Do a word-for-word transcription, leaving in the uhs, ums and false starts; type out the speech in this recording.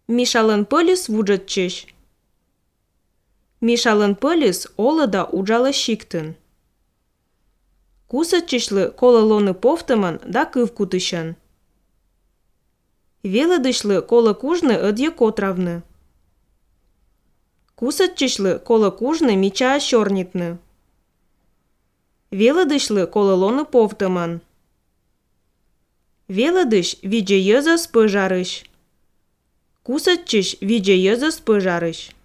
Мишалын пылис вуджытчыш. Мишалын пылис олыда уджалы шиктын. Кусычышлы колылоны повтымын да кыв кутышын. Велыдышлы колы кужны ыдье котравны. Кусычышлы колы кужны мича щорнитны. Велыдышлы колылоны повтымын. Велыдыш видже йызы спыжарыш. Кусычыш видже йызы спыжарыш.